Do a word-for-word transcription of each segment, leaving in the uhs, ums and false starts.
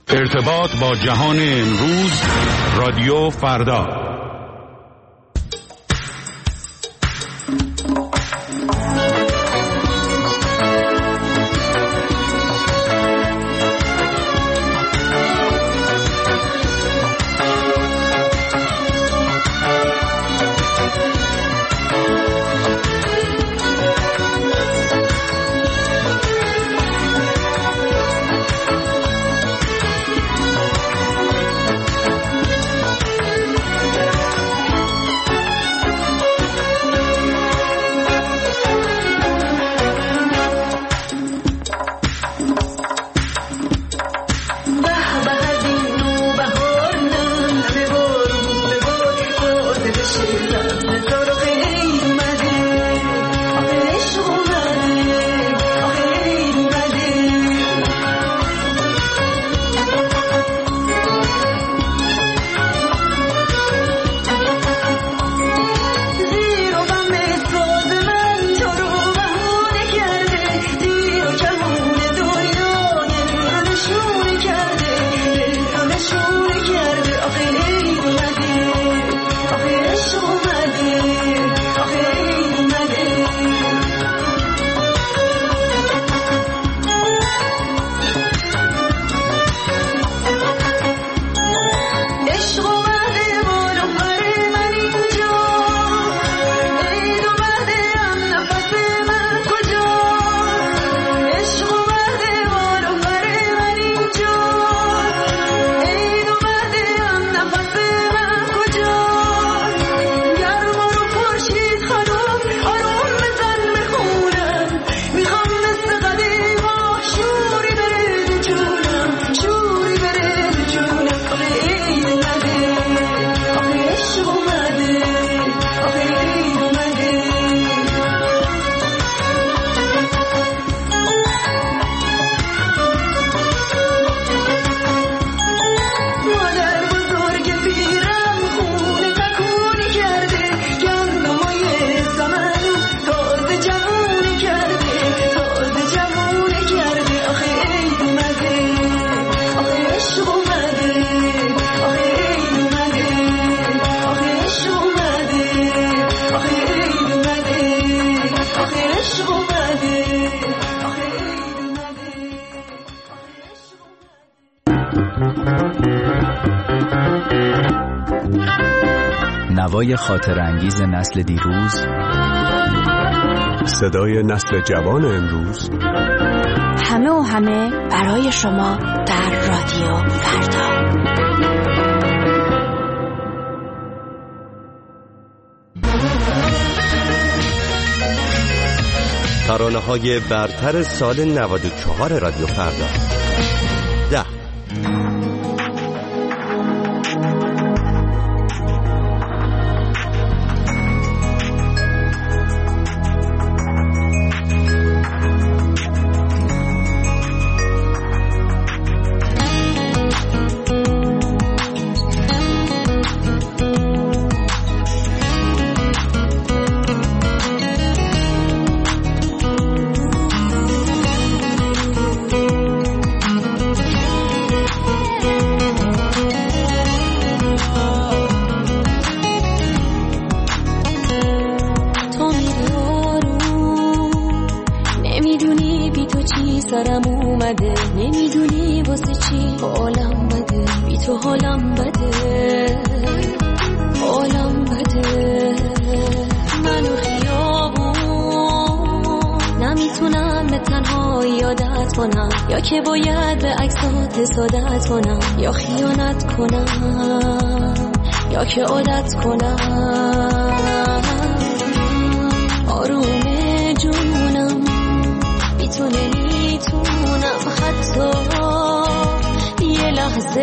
ارتباط با جهان امروز، رادیو فردا. نوای خاطر انگیز نسل دیروز، صدای نسل جوان امروز، همه و همه برای شما در رادیو فردا. ترانه‌های برتر سال نود و چهار رادیو فردا. ده سرم اومده، نمیدونی واسه چی حالم بده، بی تو حالم بده، حالم بده. منو خیابون نمیتونم به تنهایی عادت کنم، یا که باید به عکسات حسادت کنم، یا خیانت کنم، یا که عادت کنم. آروم جونم بی تو نمیتونم حتی یه لحظه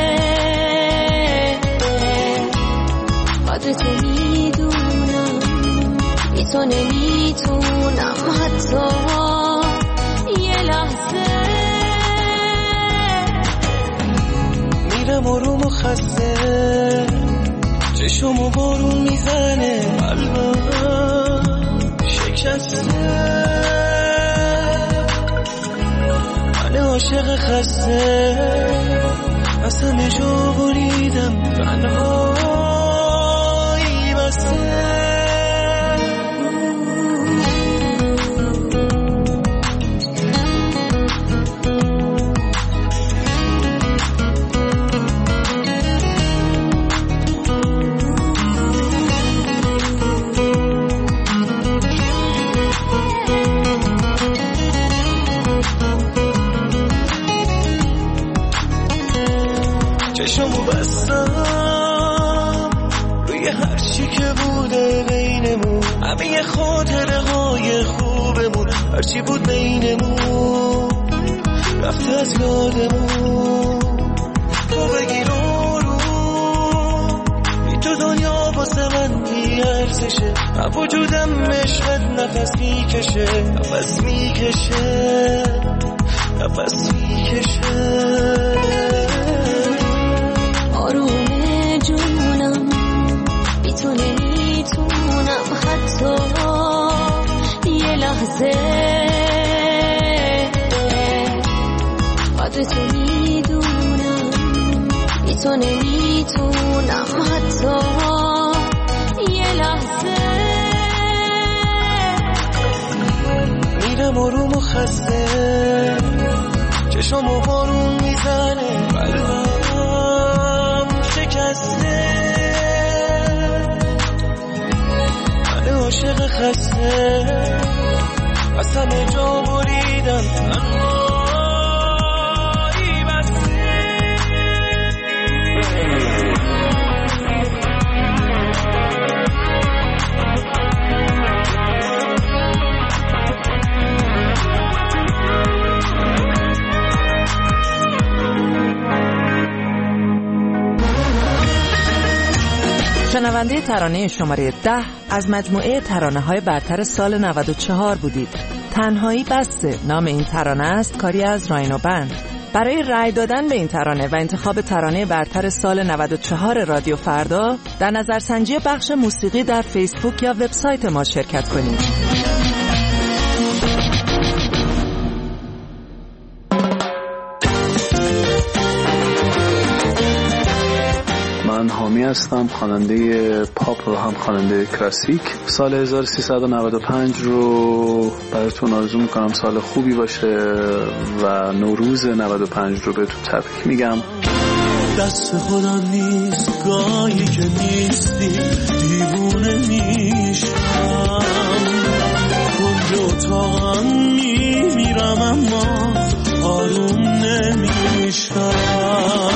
قدرت میدونم، بی تو نمیتونم حتی یه لحظه. میرم آروم و خسته، چشمو بارون میزنه، قلبم شکسته، من عاشق خسته. از همه جا بریدم تنهایی بسته. چشمو بستم روی هر چی که بوده بینمون، همه خاطره های خوبمون، هر چی بود بینمون رفته از یادمون. تو بگیر رو بی تو دنیا واسه من بی ارزشه، من وجودم عشقت نفس میکشه، نفس میکشه، نفس میکشه. آروم جونم بی تو نمیتونم حتی یه لحظه، قدر تو میدونم بی تو نمیتونم حتی یه لحظه. میرم آروم و خسته، چشمو بارون میزنه، قلبم شکسته، من عاشق خسته، از همه جا بریدم تنهایی بسته. شنونده ترانه شماره ده از مجموعه ترانه‌های برتر سال نود و چهار بودید. تنهایی بسته نام این ترانه است، کاری از راینو بند. برای رأی دادن به این ترانه و انتخاب ترانه برتر سال نود و چهار رادیو فردا در نظرسنجی بخش موسیقی در فیسبوک یا وبسایت ما شرکت کنید. من حامی هستم، خواننده پاپ و هم خواننده کلاسیک. سال هزار و سیصد و نود و پنج رو براتون آرزو میکنم سال خوبی باشه و نوروز نود و پنج رو بهتون تبریک میگم. دست خودم نیست گاهی که نیستی، دیوونه میشم، کنج اتاقم میمیرم اما آروم نمیشم.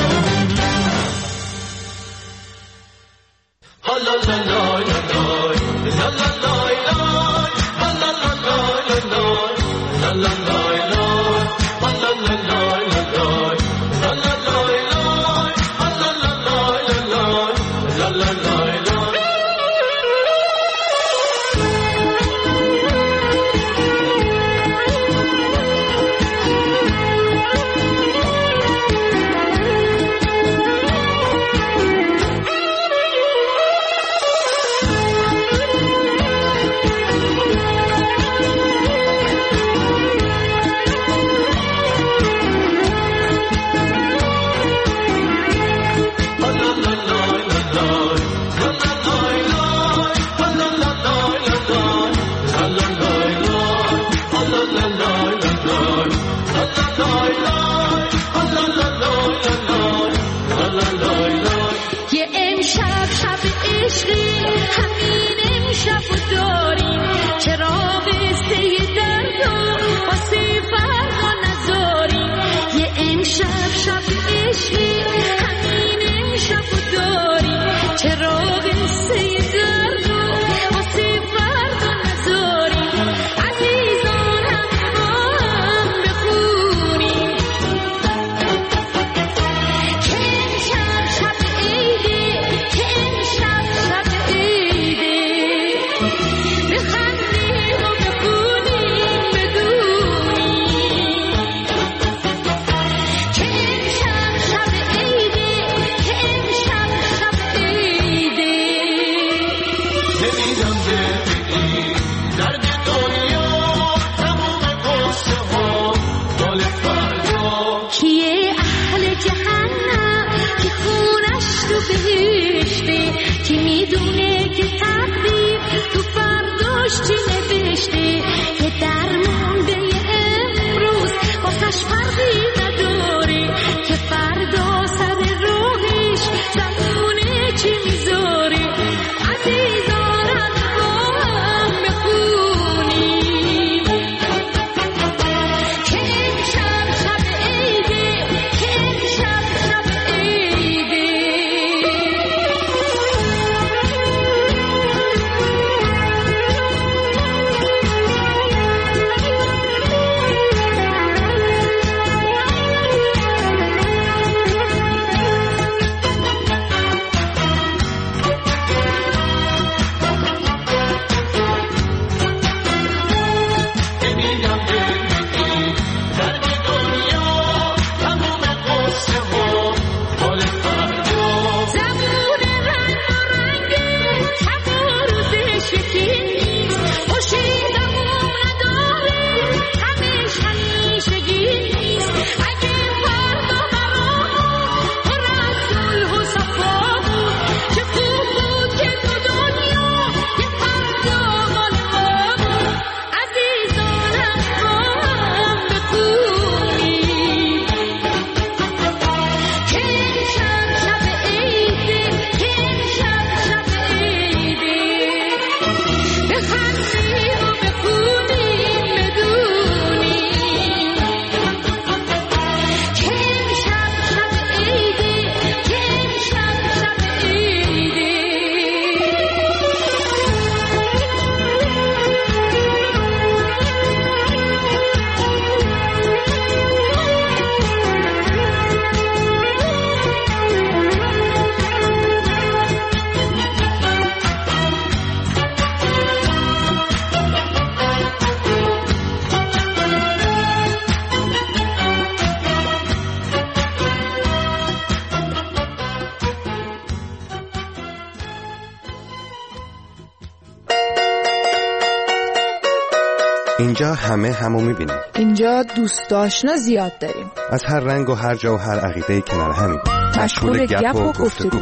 اینجا همه همو میبینیم. اینجا دوست آشنا زیاد داریم. از هر رنگ و هر جا و هر عقیده کنار همین. مشغول گپ و گفتگو.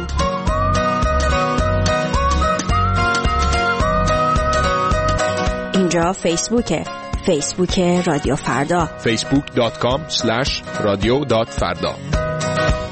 اینجا فیسبوکه. فیسبوک رادیو فردا. فیسبوک دات کام اسلش رادیو دات فردا.